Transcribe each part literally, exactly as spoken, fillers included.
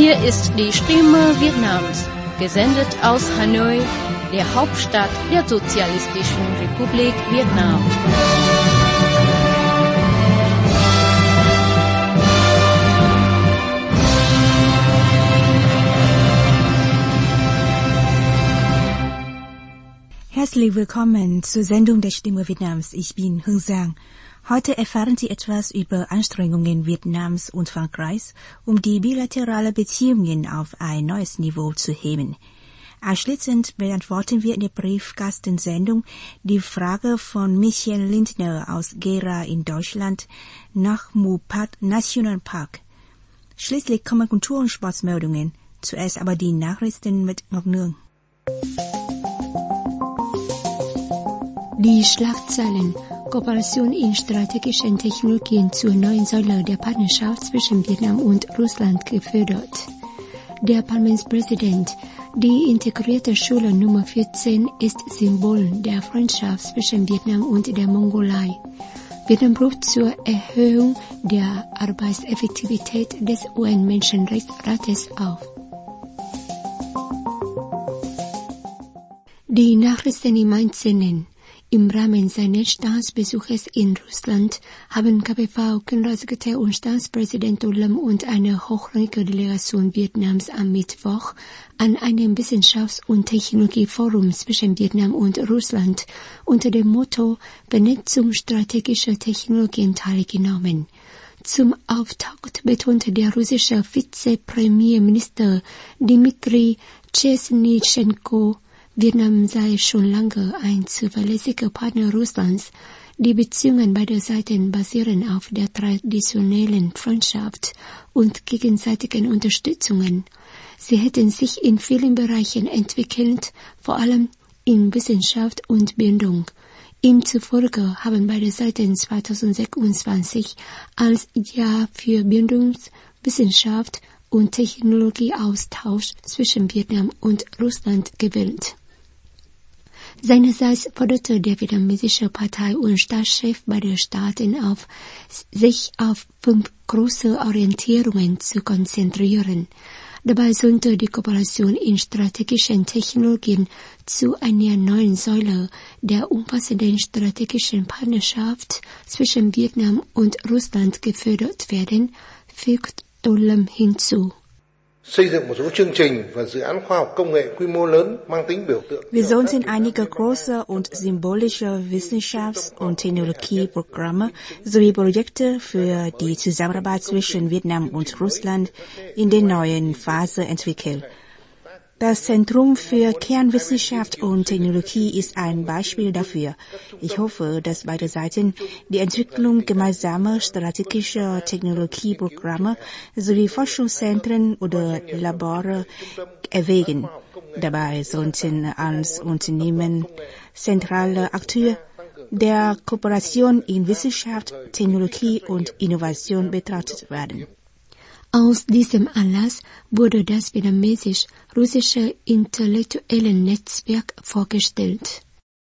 Hier ist die Stimme Vietnams, gesendet aus Hanoi, der Hauptstadt der Sozialistischen Republik Vietnam. Herzlich willkommen zur Sendung der Stimme Vietnams. Ich bin Hương Giang. Heute erfahren Sie etwas über Anstrengungen Vietnams und Frankreichs, um die bilaterale Beziehungen auf ein neues Niveau zu heben. Anschließend beantworten wir in der Briefkastensendung die Frage von Michael Lindner aus Gera in Deutschland nach Mu Pat Nationalpark. Schließlich kommen Kultur- und Sportmeldungen. Zuerst aber die Nachrichten mit Ngọc Nương. Die Schlagzeilen: Kooperation in strategischen Technologien zur neuen Säule der Partnerschaft zwischen Vietnam und Russland gefördert. Der Parlamentspräsident: Die integrierte Schule Nummer vierzehn ist Symbol der Freundschaft zwischen Vietnam und der Mongolei. Vietnam ruft zur Erhöhung der Arbeitseffektivität des U N-Menschenrechtsrates auf. Die Nachrichten im Einzelnen. Im Rahmen seines Staatsbesuches in Russland haben K P V, Generalsekretär und Staatspräsident Du Lam und eine hochrangige Delegation Vietnams am Mittwoch an einem Wissenschafts- und Technologieforum zwischen Vietnam und Russland unter dem Motto Vernetzung strategischer Technologien teilgenommen. Zum Auftakt betonte der russische Vizepremierminister Dmitri Chesnyschenko, Vietnam sei schon lange ein zuverlässiger Partner Russlands. Die Beziehungen beider Seiten basieren auf der traditionellen Freundschaft und gegenseitigen Unterstützungen. Sie hätten sich in vielen Bereichen entwickelt, vor allem in Wissenschaft und Bildung. Ihm zufolge haben beide Seiten zweitausendsechsundzwanzig als Jahr für Bildungs-, Wissenschaft und Technologieaustausch zwischen Vietnam und Russland gewählt. Seinerseits forderte der vietnamesische Partei- und Staatschef beider Staaten auf, sich auf fünf große Orientierungen zu konzentrieren. Dabei sollte die Kooperation in strategischen Technologien zu einer neuen Säule der umfassenden strategischen Partnerschaft zwischen Vietnam und Russland gefördert werden, fügt Du Lam hinzu. Wir sollten einige große und symbolische Wissenschafts- und Technologieprogramme sowie Projekte für die Zusammenarbeit zwischen Vietnam und Russland in der neuen Phase entwickeln. Das Zentrum für Kernwissenschaft und Technologie ist ein Beispiel dafür. Ich hoffe, dass beide Seiten die Entwicklung gemeinsamer strategischer Technologieprogramme sowie Forschungszentren oder Labore erwägen. Dabei sollten als Unternehmen zentrale Akteure der Kooperation in Wissenschaft, Technologie und Innovation betrachtet werden. Aus diesem Anlass wurde das vietnamesisch-russische Intellektuellen-Netzwerk vorgestellt.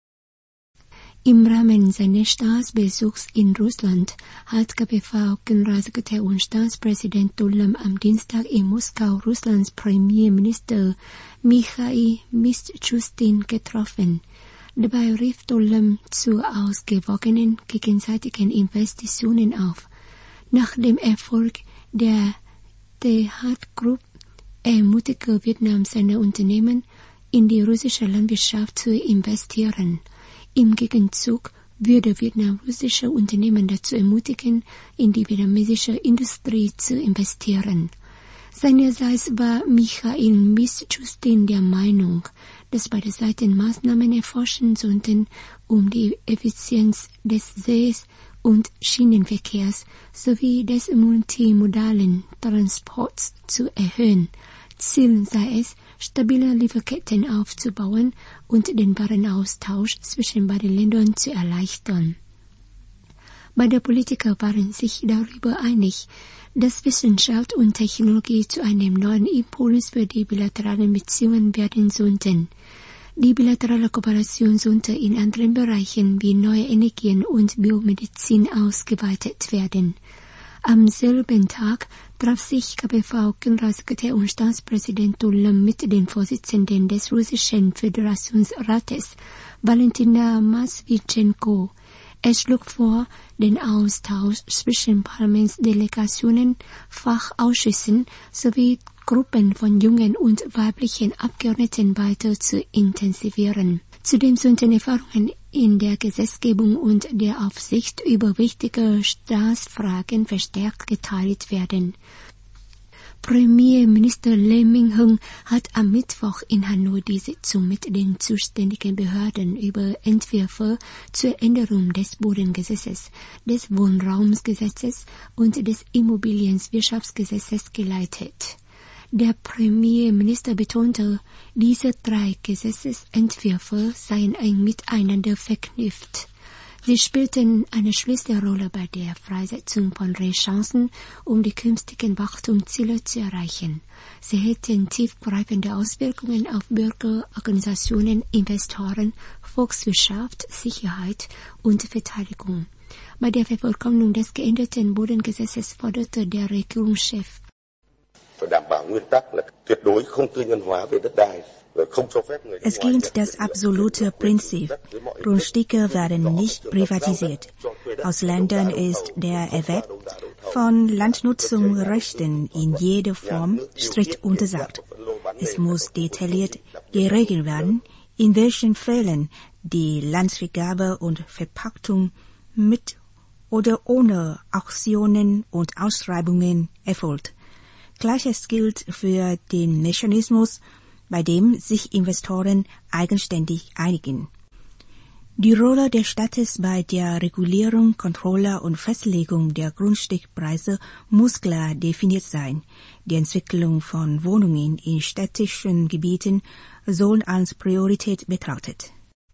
Im Rahmen seines Staatsbesuchs in Russland hat K P V, Generalsekretär und Staatspräsident Du Lam am Dienstag in Moskau Russlands Premierminister Michail Mishustin getroffen. Dabei rief Du Lam zu ausgewogenen gegenseitigen Investitionen auf. Nach dem Erfolg der The Hart Group ermutigte Vietnam seine Unternehmen, in die russische Landwirtschaft zu investieren. Im Gegenzug würde Vietnam russische Unternehmen dazu ermutigen, in die vietnamesische Industrie zu investieren. Seinerseits war Michail Mishustin der Meinung, dass beide Seiten Maßnahmen erforschen sollten, um die Effizienz des Sees und Schienenverkehrs sowie des multimodalen Transports zu erhöhen. Ziel sei es, stabile Lieferketten aufzubauen und den Warenaustausch zwischen beiden Ländern zu erleichtern. Beide Politiker waren sich darüber einig, dass Wissenschaft und Technologie zu einem neuen Impuls für die bilateralen Beziehungen werden sollten. Die bilaterale Kooperation sollte in anderen Bereichen wie neue Energien und Biomedizin ausgeweitet werden. Am selben Tag traf sich K P V-Generalsekretär und Staatspräsident Dulles mit den Vorsitzenden des russischen Föderationsrates, Valentina Matwytschenko. Er schlug vor, den Austausch zwischen Parlamentsdelegationen, Fachausschüssen sowie Gruppen von jungen und weiblichen Abgeordneten weiter zu intensivieren. Zudem sollten Erfahrungen in der Gesetzgebung und der Aufsicht über wichtige Staatsfragen verstärkt geteilt werden. Premierminister Lee Min-hyung hat am Mittwoch in Hanoi die Sitzung mit den zuständigen Behörden über Entwürfe zur Änderung des Bodengesetzes, des Wohnraumsgesetzes und des Immobilienwirtschaftsgesetzes geleitet. Der Premierminister betonte, diese drei Gesetzesentwürfe seien eng miteinander verknüpft. Sie spielten eine Schlüsselrolle bei der Freisetzung von Ressourcen, um die künftigen Wachstumsziele zu erreichen. Sie hätten tiefgreifende Auswirkungen auf Bürger, Organisationen, Investoren, Volkswirtschaft, Sicherheit und Verteidigung. Bei der Vervollkommnung des geänderten Bodengesetzes forderte der Regierungschef: Es gilt das absolute Prinzip. Grundstücke werden nicht privatisiert. Ausländern ist der Erwerb von Landnutzungsrechten in jeder Form strikt untersagt. Es muss detailliert geregelt werden, in welchen Fällen die Landvergabe und Verpachtung mit oder ohne Auktionen und Ausschreibungen erfolgt. Gleiches gilt für den Mechanismus, bei dem sich Investoren eigenständig einigen. Die Rolle des Staates bei der Regulierung, Kontrolle und Festlegung der Grundstückpreise muss klar definiert sein. Die Entwicklung von Wohnungen in städtischen Gebieten soll als Priorität betrachtet.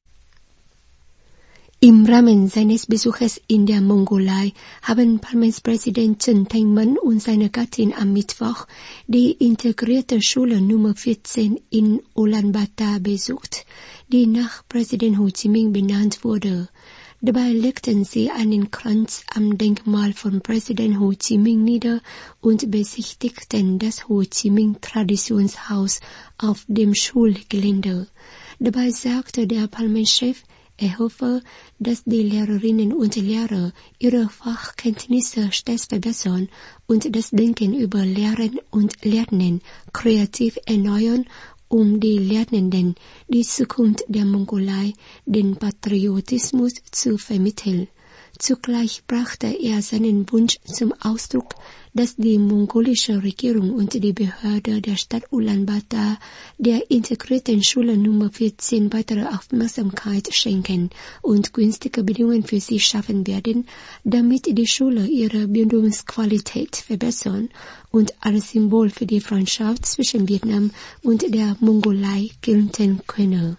Im Rahmen seines Besuches in der Mongolei haben Parlamentspräsident Chen Teng-min und seine Gattin am Mittwoch die integrierte Schule Nummer vierzehn in Ulaanbaatar besucht, die nach Präsident Ho Chi Minh benannt wurde. Dabei legten sie einen Kranz am Denkmal von Präsident Ho Chi Minh nieder und besichtigten das Ho Chi Minh Traditionshaus auf dem Schulgelände. Dabei sagte der Parlamentschef, er hoffe, dass die Lehrerinnen und Lehrer ihre Fachkenntnisse stets verbessern und das Denken über Lehren und Lernen kreativ erneuern, um die Lernenden die Zukunft der Mongolei, den Patriotismus zu vermitteln. Zugleich brachte er seinen Wunsch zum Ausdruck, dass die mongolische Regierung und die Behörde der Stadt Ulaanbaatar der integrierten Schule Nummer vierzehn weitere Aufmerksamkeit schenken und günstige Bedingungen für sie schaffen werden, damit die Schule ihre Bildungsqualität verbessern und als Symbol für die Freundschaft zwischen Vietnam und der Mongolei gelten könne.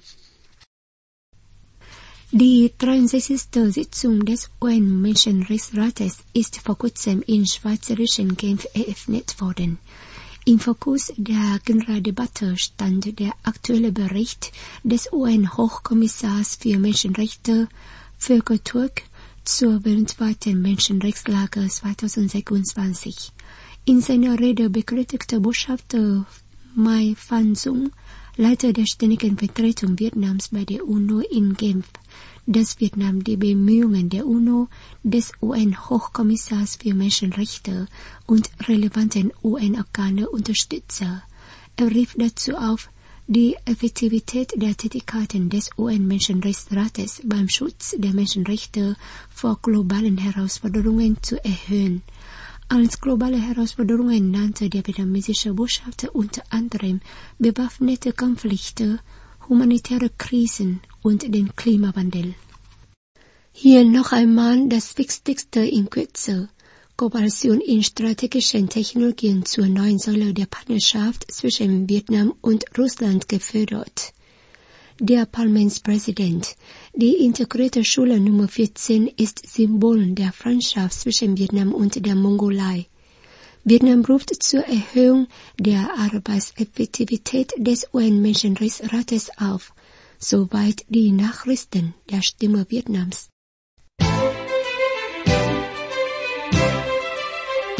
Die dreiundsechzigste Sitzung des U N-Menschenrechtsrates ist vor kurzem in schweizerischen Genf eröffnet worden. Im Fokus der Generaldebatte stand der aktuelle Bericht des U N-Hochkommissars für Menschenrechte Volker Turk zur weltweiten Menschenrechtslage zweitausendsechsundzwanzig. In seiner Rede bekräftigte Botschafter Mai Phan Dung, Leiter der ständigen Vertretung Vietnams bei der UNO in Genf, dass Vietnam die Bemühungen der UNO, des U N-Hochkommissars für Menschenrechte und relevanten U N-Organe unterstütze. Er rief dazu auf, die Effektivität der Tätigkeiten des U N-Menschenrechtsrates beim Schutz der Menschenrechte vor globalen Herausforderungen zu erhöhen. Als globale Herausforderungen nannte der vietnamesische Botschafter unter anderem bewaffnete Konflikte, humanitäre Krisen und den Klimawandel. Hier noch einmal das Wichtigste in Kürze: Kooperation in strategischen Technologien zur neuen Säule der Partnerschaft zwischen Vietnam und Russland gefördert. Der Parlamentspräsident: Die integrierte Schule Nummer vierzehn ist Symbol der Freundschaft zwischen Vietnam und der Mongolei. Vietnam ruft zur Erhöhung der Arbeitseffektivität des U N-Menschenrechtsrates auf, soweit die Nachrichten der Stimme Vietnams.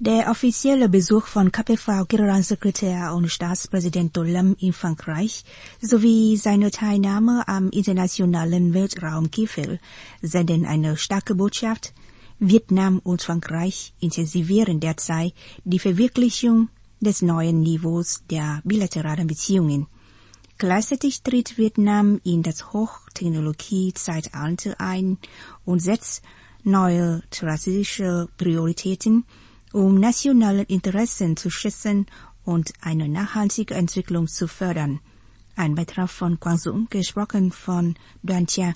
Der offizielle Besuch von K P V-Generalsekretär und Staatspräsident Dolam in Frankreich sowie seine Teilnahme am internationalen Weltraumgipfel senden eine starke Botschaft. Vietnam und Frankreich intensivieren derzeit die Verwirklichung des neuen Niveaus der bilateralen Beziehungen. Gleichzeitig tritt Vietnam in das Hochtechnologie-Zeitalter ein und setzt neue strategische Prioritäten, um nationale Interessen zu schützen und eine nachhaltige Entwicklung zu fördern. Ein Beitrag von Quang-Sung, gesprochen von Duan Chia.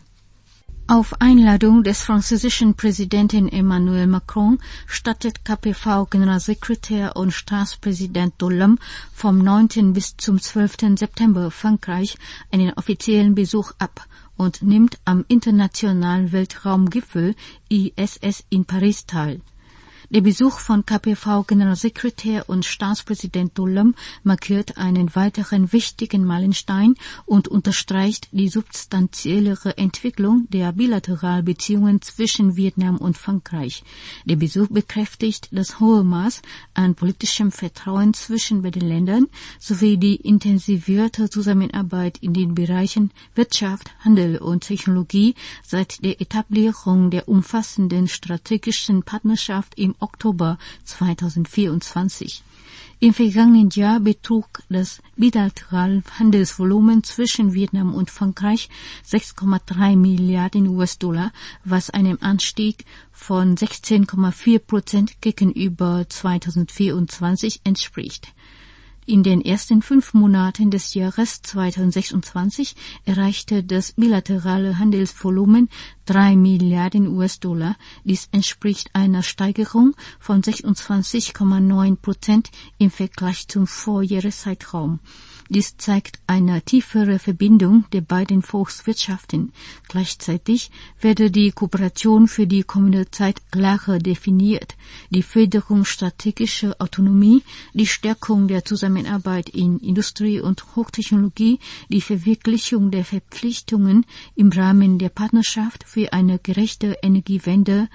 Auf Einladung des französischen Präsidenten Emmanuel Macron stattet K P V-Generalsekretär und Staatspräsident Dolam vom neunten bis zum zwölften September Frankreich einen offiziellen Besuch ab und nimmt am internationalen Weltraumgipfel I S S in Paris teil. Der Besuch von K P V-Generalsekretär und Staatspräsident Dolam markiert einen weiteren wichtigen Meilenstein und unterstreicht die substanziellere Entwicklung der bilateralen Beziehungen zwischen Vietnam und Frankreich. Der Besuch bekräftigt das hohe Maß an politischem Vertrauen zwischen beiden Ländern sowie die intensivierte Zusammenarbeit in den Bereichen Wirtschaft, Handel und Technologie seit der Etablierung der umfassenden strategischen Partnerschaft im Oktober zweitausendvierundzwanzig. Im vergangenen Jahr betrug das bilaterale Handelsvolumen zwischen Vietnam und Frankreich sechs Komma drei Milliarden U S-Dollar, was einem Anstieg von sechzehn Komma vier Prozent gegenüber zweitausendvierundzwanzig entspricht. In den ersten fünf Monaten des Jahres zweitausendsechsundzwanzig erreichte das bilaterale Handelsvolumen drei Milliarden U S-Dollar. Dies entspricht einer Steigerung von sechsundzwanzig Komma neun Prozent im Vergleich zum Vorjahreszeitraum. Dies zeigt eine tiefere Verbindung der beiden Volkswirtschaften. Gleichzeitig werde die Kooperation für die kommende Zeit klarer definiert. Die Förderung strategischer Autonomie, die Stärkung der Zusammenarbeit in Industrie und Hochtechnologie, die Verwirklichung der Verpflichtungen im Rahmen der Partnerschaft für eine gerechte Energiewende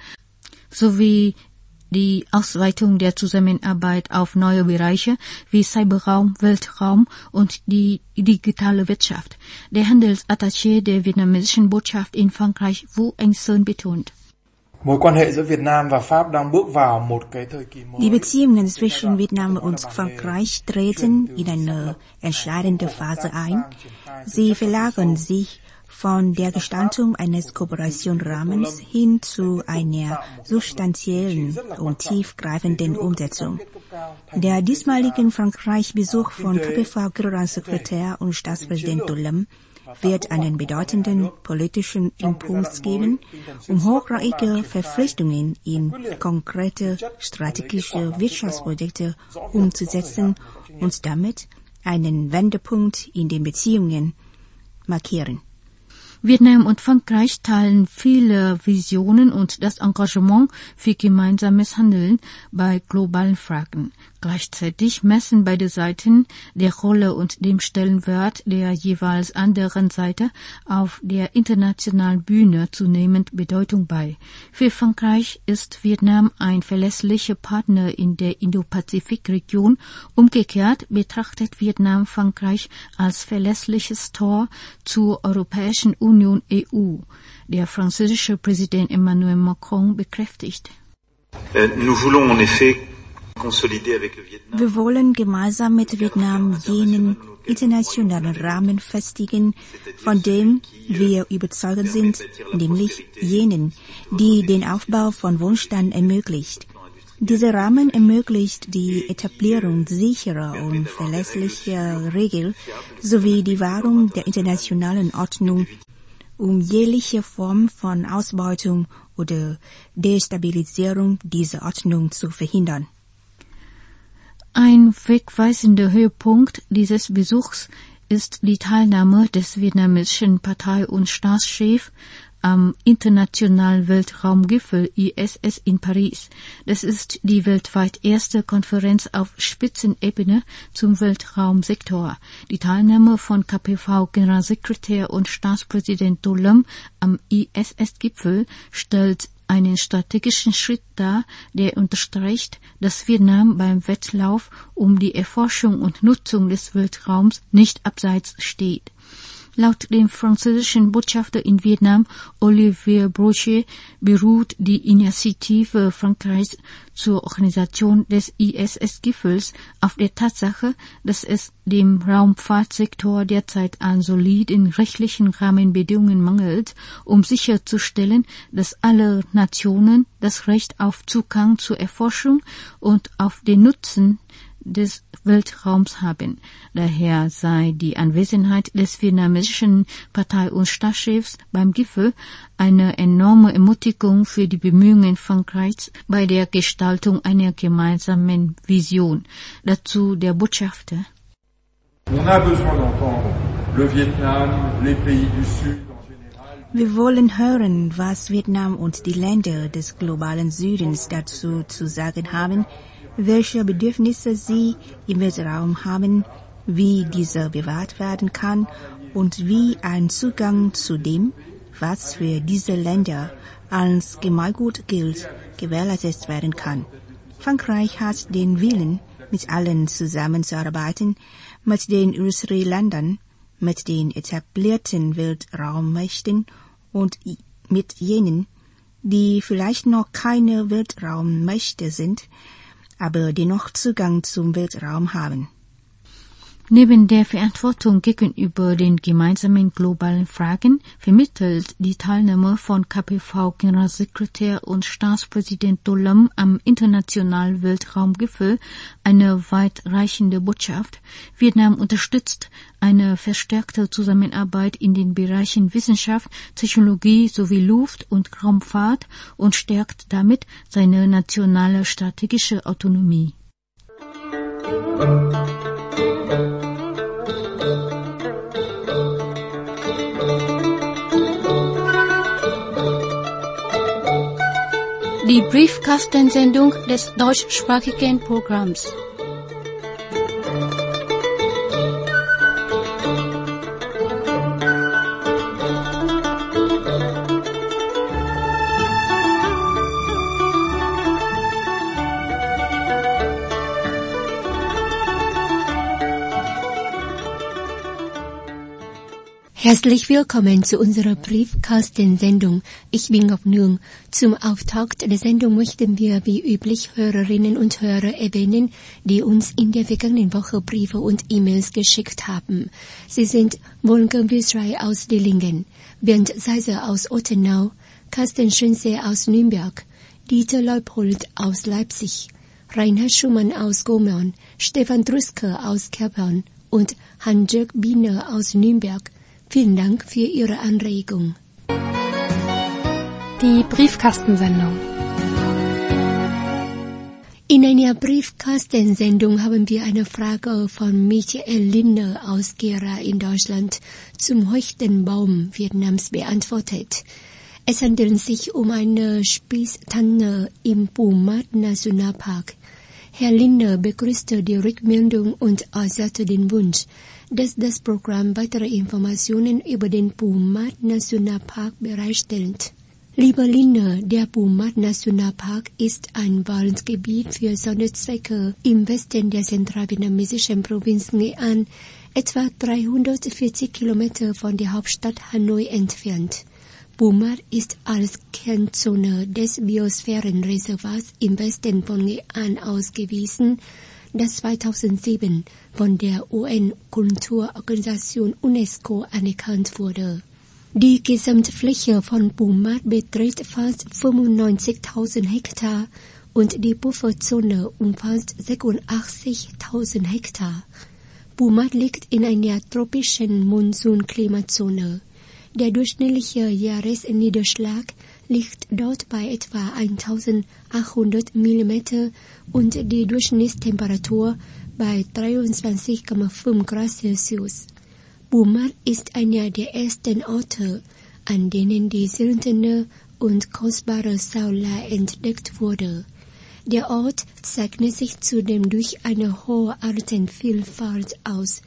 sowie die Ausweitung der Zusammenarbeit auf neue Bereiche wie Cyberraum, Weltraum und die digitale Wirtschaft. Der Handelsattaché der vietnamesischen Botschaft in Frankreich, Vũ Anh Sơn, betont. Die Beziehungen zwischen Vietnam und Frankreich treten in eine entscheidende Phase ein. Sie verlagern sich von der Gestaltung eines Kooperationsrahmens hin zu einer substanziellen und tiefgreifenden Umsetzung. Der diesmalige Frankreich-Besuch von K P V-Generalsekretär und Staatspräsident Dolam wird einen bedeutenden politischen Impuls geben, um hochrangige Verpflichtungen in konkrete strategische Wirtschaftsprojekte umzusetzen und damit einen Wendepunkt in den Beziehungen markieren. Vietnam und Frankreich teilen viele Visionen und das Engagement für gemeinsames Handeln bei globalen Fragen. Gleichzeitig messen beide Seiten der Rolle und dem Stellenwert der jeweils anderen Seite auf der internationalen Bühne zunehmend Bedeutung bei. Für Frankreich ist Vietnam ein verlässlicher Partner in der Indo-Pazifik-Region. Umgekehrt betrachtet Vietnam Frankreich als verlässliches Tor zur Europäischen Union E U. Der französische Präsident Emmanuel Macron bekräftigt. Nous voulons en effet Wir wollen gemeinsam mit Vietnam jenen internationalen Rahmen festigen, von dem wir überzeugt sind, nämlich jenen, die den Aufbau von Wohlstand ermöglicht. Dieser Rahmen ermöglicht die Etablierung sicherer und verlässlicher Regeln sowie die Wahrung der internationalen Ordnung, um jegliche Form von Ausbeutung oder Destabilisierung dieser Ordnung zu verhindern. Ein wegweisender Höhepunkt dieses Besuchs ist die Teilnahme des vietnamesischen Partei- und Staatschefs am internationalen Weltraumgipfel I S S in Paris. Das ist die weltweit erste Konferenz auf Spitzenebene zum Weltraumsektor. Die Teilnahme von K P V-Generalsekretär und Staatspräsident Dolam am I S S-Gipfel stellt einen strategischen Schritt dar, der unterstreicht, dass Vietnam beim Wettlauf um die Erforschung und Nutzung des Weltraums nicht abseits steht. Laut dem französischen Botschafter in Vietnam, Olivier Brochet, beruht die Initiative Frankreichs zur Organisation des I S S-Gipfels auf der Tatsache, dass es dem Raumfahrtsektor derzeit an soliden rechtlichen Rahmenbedingungen mangelt, um sicherzustellen, dass alle Nationen das Recht auf Zugang zur Erforschung und auf den Nutzen des Weltraums haben. Daher sei die Anwesenheit des vietnamesischen Partei- und Staatschefs beim Gipfel eine enorme Ermutigung für die Bemühungen Frankreichs bei der Gestaltung einer gemeinsamen Vision. Dazu der Botschafter. On a besoin d'entendre le Vietnam, les pays du Sud. Wir wollen hören, was Vietnam und die Länder des globalen Südens dazu zu sagen haben, welche Bedürfnisse sie im Weltraum haben, wie dieser bewahrt werden kann und wie ein Zugang zu dem, was für diese Länder als Gemeingut gilt, gewährleistet werden kann. Frankreich hat den Willen, mit allen zusammenzuarbeiten, mit den Industrieländern, mit den etablierten Weltraummächten und mit jenen, die vielleicht noch keine Weltraummächte sind, aber dennoch Zugang zum Weltraum haben. Neben der Verantwortung gegenüber den gemeinsamen globalen Fragen vermittelt die Teilnahme von K P V-Generalsekretär und Staatspräsident Do Lam am Internationalen Weltraumgipfel eine weitreichende Botschaft. Vietnam unterstützt eine verstärkte Zusammenarbeit in den Bereichen Wissenschaft, Technologie sowie Luft- und Raumfahrt und stärkt damit seine nationale strategische Autonomie. Die Briefkastensendung des deutschsprachigen Programms. Herzlich willkommen zu unserer Briefkastensendung. Ich bin auf Nương. Zum Auftakt der Sendung möchten wir wie üblich Hörerinnen und Hörer erwähnen, die uns in der vergangenen Woche Briefe und E-Mails geschickt haben. Sie sind Wolfgang Wilsrey aus Dillingen, Bernd Seiser aus Ottenau, Carsten Schönse aus Nürnberg, Dieter Leupold aus Leipzig, Reinhard Schumann aus Gomorn, Stefan Druske aus Kerpern und Hans-Jörg Biener aus Nürnberg. Vielen Dank für Ihre Anregung. Die Briefkastensendung. In einer Briefkastensendung haben wir eine Frage von Michael Linde aus Gera in Deutschland zum höchsten Baum Vietnams beantwortet. Es handelt sich um eine Spießtanne im Pumat Nationalpark. Herr Linde begrüßte die Rückmeldung und äußerte den Wunsch, dass das Programm weitere Informationen über den Pumat Nationalpark bereitstellt. Lieber Linde, der Pumat Nationalpark ist ein Waldgebiet für Sonderzwecke im Westen der zentralvietnamesischen Provinz Nghệ An, etwa dreihundertvierzig Kilometer von der Hauptstadt Hanoi entfernt. Pumat ist als Kernzone des Biosphärenreservats im Westen von Nghệ An ausgewiesen, das zweitausendsieben von der U N-Kulturorganisation UNESCO anerkannt wurde. Die Gesamtfläche von Pumat beträgt fast fünfundneunzigtausend Hektar und die Pufferzone umfasst sechsundachtzigtausend Hektar. Pumat liegt in einer tropischen Monsunklimazone. Der durchschnittliche Jahresniederschlag liegt dort bei etwa eintausendachthundert Millimeter und die Durchschnittstemperatur bei dreiundzwanzig Komma fünf Grad Celsius. Pumat ist einer der ersten Orte, an denen die seltene und kostbare Saula entdeckt wurde. Der Ort zeichnet sich zudem durch eine hohe Artenvielfalt aus.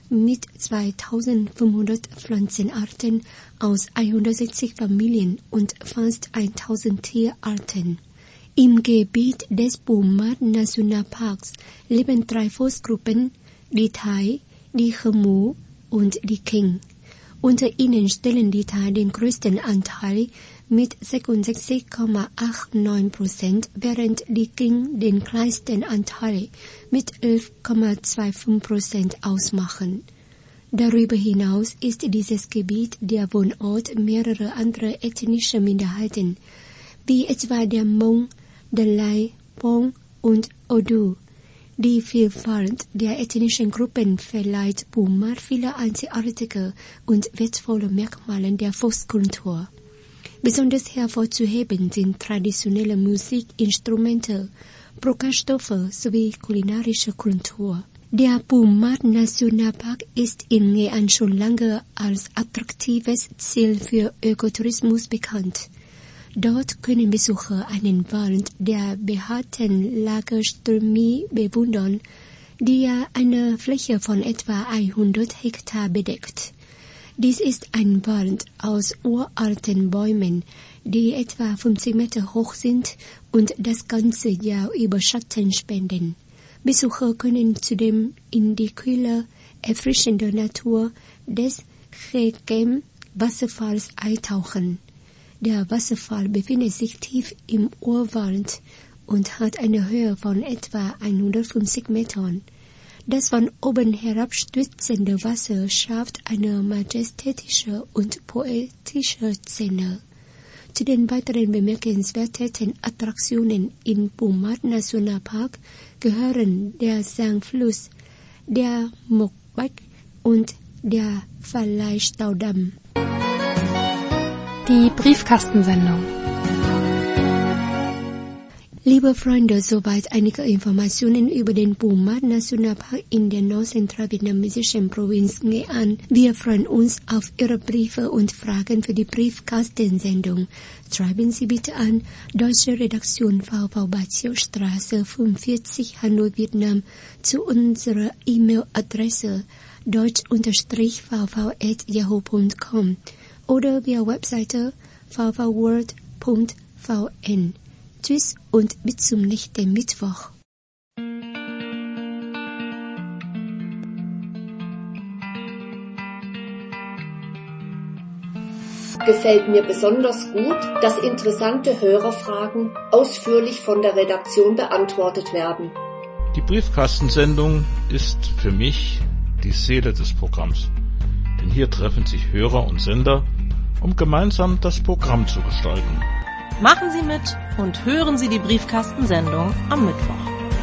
mit zweitausendfünfhundert Pflanzenarten aus hundertsechzig Familien und fast tausend Tierarten. Im Gebiet des Pumat Nationalparks leben drei Volksgruppen, die Thai, die Khmer und die King. Unter ihnen stellen die Thai den größten Anteil mit sechsundsechzig Komma neunundachtzig Prozent, während die King den kleinsten Anteil mit elf Komma fünfundzwanzig Prozent ausmachen. Darüber hinaus ist dieses Gebiet der Wohnort mehrerer anderer ethnischer Minderheiten, wie etwa der Hmong, der Lai, Pong und Odu. Die Vielfalt der ethnischen Gruppen verleiht Pumat viele einzigartige und wertvolle Merkmale der Volkskultur. Besonders hervorzuheben sind traditionelle Musikinstrumente, Brotstoffe sowie kulinarische Kultur. Der Pumat Nationalpark ist in Nghệ schon lange als attraktives Ziel für Ökotourismus bekannt. Dort können Besucher einen Wald der behaarten Lagerströmie bewundern, die eine Fläche von etwa hundert Hektar bedeckt. Dies ist ein Wald aus uralten Bäumen, die etwa fünfzig Meter hoch sind und das ganze Jahr über Schatten spenden. Besucher können zudem in die kühle, erfrischende Natur des Khegem Wasserfalls eintauchen. Der Wasserfall befindet sich tief im Urwald und hat eine Höhe von etwa hundertfünfzig Metern. Das von oben herabstürzende Wasser schafft eine majestätische und poetische Szene. Zu den weiteren bemerkenswerten Attraktionen im Pumat Nationalpark gehören der Sang-Fluss, der Mokbak und der Phalai-Staudamm. Die Briefkastensendung. Liebe Freunde, soweit einige Informationen über den Pumat Nationalpark in der nordzentralvietnamesischen Provinz Nghệ An. Wir freuen uns auf Ihre Briefe und Fragen für die Briefkastensendung. Schreiben Sie bitte an Deutsche Redaktion V V Batio-Straße fünfundvierzig, Hanoi, Vietnam zu unserer E-Mail-Adresse deutsch-v v at yahoo punkt com oder via Webseite v v world punkt v n. Tschüss und bis zum nächsten Mittwoch. Gefällt mir besonders gut, dass interessante Hörerfragen ausführlich von der Redaktion beantwortet werden. Die Briefkastensendung ist für mich die Seele des Programms. Denn hier treffen sich Hörer und Sender, um gemeinsam das Programm zu gestalten. Machen Sie mit und hören Sie die Briefkastensendung am Mittwoch.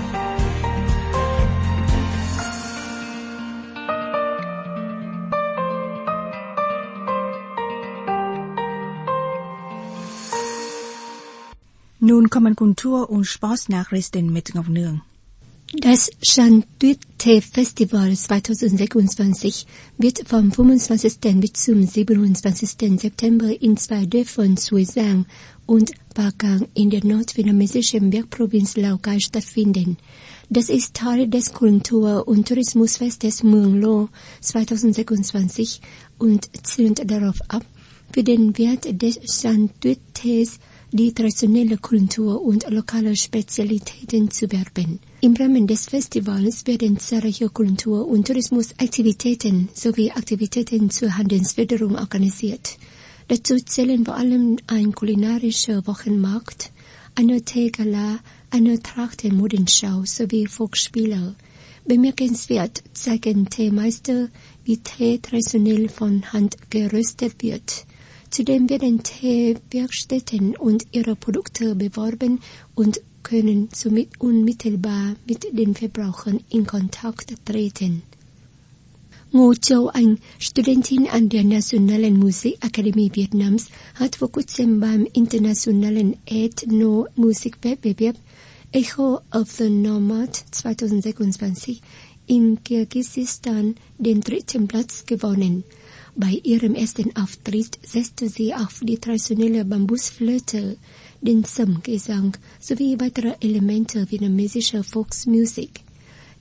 Nun kommen Kultur- und Sportnachrichten mit Ngọc Nương. Das Shan Tuyết Thề Festival zweitausendsechsundzwanzig wird vom fünfundzwanzigsten bis zum siebenundzwanzigsten September in zwei Dörfern Suối Giang und Pa Cang in der nordvietnamesischen Bergprovinz Lào Cai stattfinden. Das ist Teil des Kultur- und Tourismusfestes Mường Lo zweitausendsechsundzwanzig und zielt darauf ab, für den Wert des Shan Tuyết Thés die traditionelle Kultur und lokale Spezialitäten zu werben. Im Rahmen des Festivals werden zahlreiche Kultur- und Tourismusaktivitäten sowie Aktivitäten zur Handelsförderung organisiert. Dazu zählen vor allem ein kulinarischer Wochenmarkt, eine Teegala, eine Trachtenmodenschau sowie Volksspiele. Bemerkenswert zeigen Teemeister, wie Tee traditionell von Hand geröstet wird. Zudem werden Teewerkstätten und ihre Produkte beworben und können somit unmittelbar mit den Verbrauchern in Kontakt treten. Ngô Châu Anh, Studentin an der Nationalen Musikakademie Vietnams, hat vor kurzem beim internationalen Ethno-Musikwettbewerb Echo of the Nomad zweitausendsechsundzwanzig in Kirgisistan den dritten Platz gewonnen. Bei ihrem ersten Auftritt setzte sie auf die traditionelle Bambusflöte, den Sum-Gesang sowie weitere Elemente vietnamesischer Volksmusik.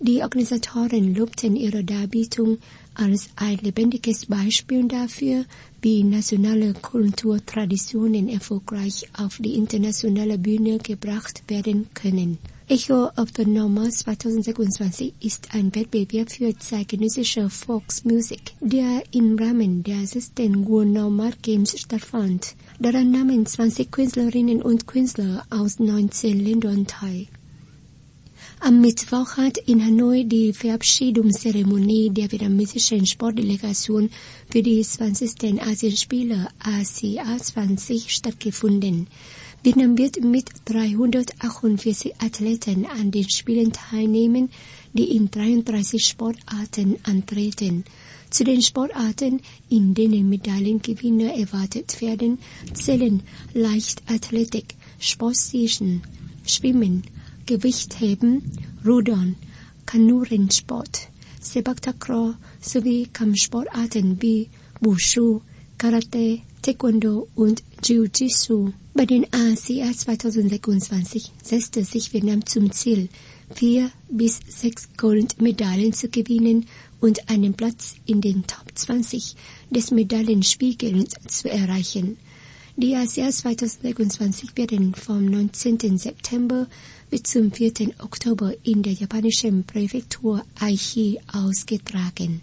Die Organisatoren lobten ihre Darbietung als ein lebendiges Beispiel dafür, wie nationale Kulturtraditionen erfolgreich auf die internationale Bühne gebracht werden können. Echo of the Normal zwanzig sechsundzwanzig ist ein Wettbewerb für zeitgenössische Volksmusik, der im Rahmen der sechsten World Normal Games stattfand. Daran nahmen zwanzig Künstlerinnen und Künstler aus neunzehn Ländern teil. Am Mittwoch hat in Hanoi die Verabschiedungszeremonie der vietnamesischen Sportdelegation für die zwanzigsten Asienspiele A S E A zwanzig stattgefunden. Vietnam wird mit dreihundertachtundvierzig Athleten an den Spielen teilnehmen, die in dreiunddreißig Sportarten antreten. Zu den Sportarten, in denen Medaillengewinner erwartet werden, zählen Leichtathletik, Sportschießen, Schwimmen, Gewichtheben, Rudern, Kanurennsport, Sepak-Takraw sowie Kampfsportarten wie Wushu, Karate, Taekwondo und Jiu-Jitsu. Bei den A S E A zwanzig sechsundzwanzig setzte sich Vietnam zum Ziel, vier bis sechs Goldmedaillen zu gewinnen und einen Platz in den Top zwanzig des Medaillenspiegels zu erreichen. Die A S E A zwanzig sechsundzwanzig werden vom neunzehnten September bis zum vierten Oktober in der japanischen Präfektur Aichi ausgetragen.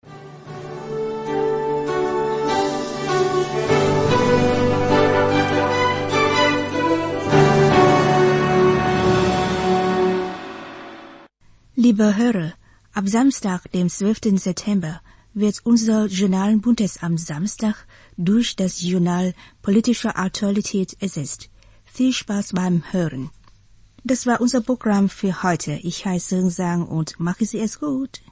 Liebe Hörer, ab Samstag, dem zwölften September, wird unser Journal Buntes am Samstag durch das Journal Politische Aktualität ersetzt. Viel Spaß beim Hören. Das war unser Programm für heute. Ich heiße Sang und mache Sie es gut.